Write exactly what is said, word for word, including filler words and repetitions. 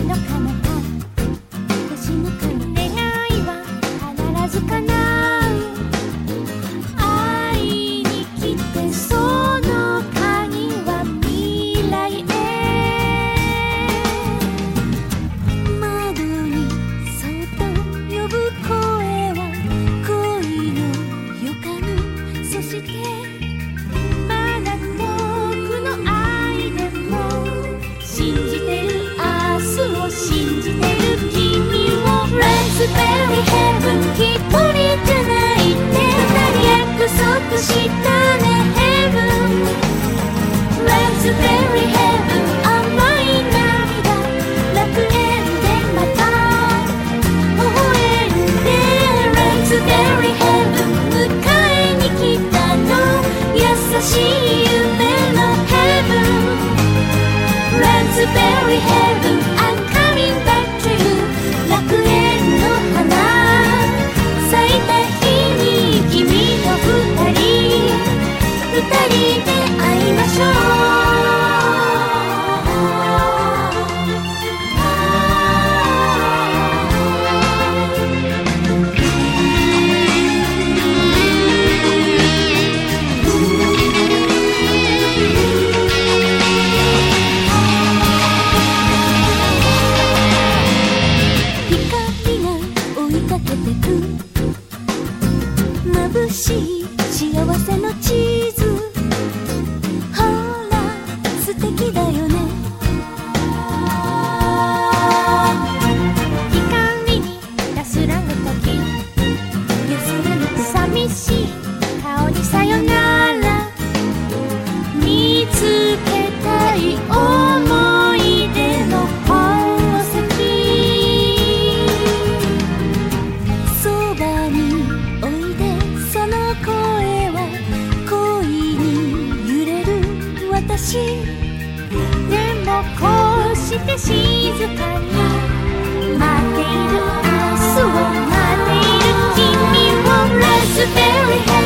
の彼方星の彼方願いは必ず叶う会いに来てその鍵は未来へ窓にそっと呼ぶ声は恋の予感そしてまだ遠くの愛でも信じてる明日を信じてる君を Raspberry Heaven 一人じゃないって二人約束したね Heaven Raspberry Heaven 甘い涙楽園でまた微笑んで Raspberry Heaven 迎えに来たの優しい夢の Heaven Raspberry Heaven I'm coming back to you 楽園の花咲いた日に君と二人二人で会いましょう眩しい幸せの地図ほら素敵だよね光に安らぐ時安らぐ寂しい顔にさよなら見つけたい思い出の宝石そばにおいでその声は恋に揺れる私でもこうして静かに待っている明日を待っている君を Raspberry Heaven